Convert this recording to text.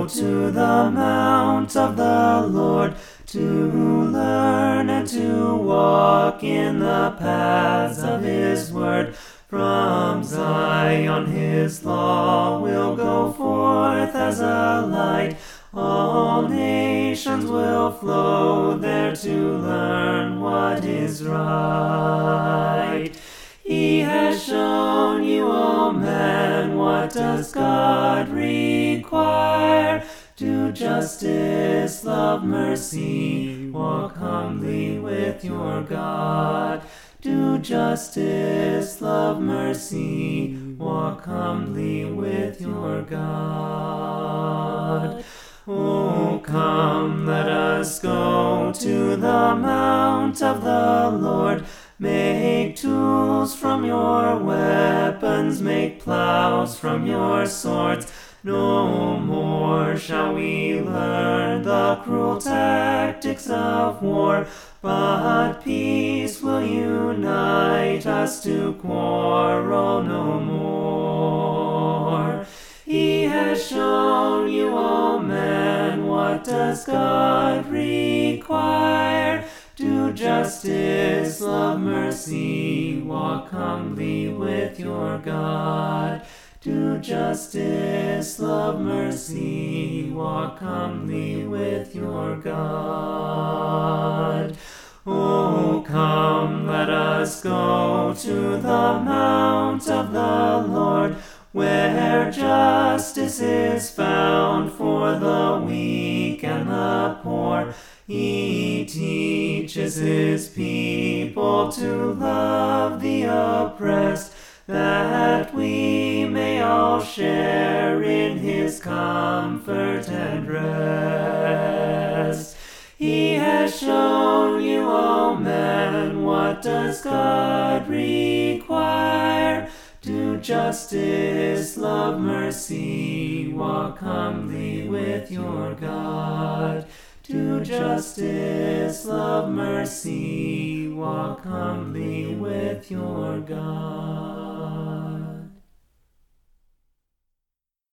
go to the mount of the Lord, to learn and to walk in the paths of his word. From Zion his law will go forth as a light. All nations will flow there to learn what is right. He has shown you, O man, what does God require? Do justice, love mercy, walk humbly with your God. Do justice, love mercy, walk humbly with your God. Oh, come, let us go to the mount of the Lord. Make tools from your weapons, make plows from your swords. No more shall we learn the cruel tactics of war, but peace will unite us to quarrel no more. He has shown you, O man, what does God require? Do justice, love mercy, walk humbly with your God. Do justice, love mercy, walk humbly with your God. Oh, come, let us go to the mount of the Lord, where justice is found for the weak and the poor. He teaches his people to love the oppressed, that we may all share in his comfort and rest. He has shown you, O man, what does God require? Do justice, love mercy, walk humbly with your God. Do justice, love mercy, walk humbly with your God.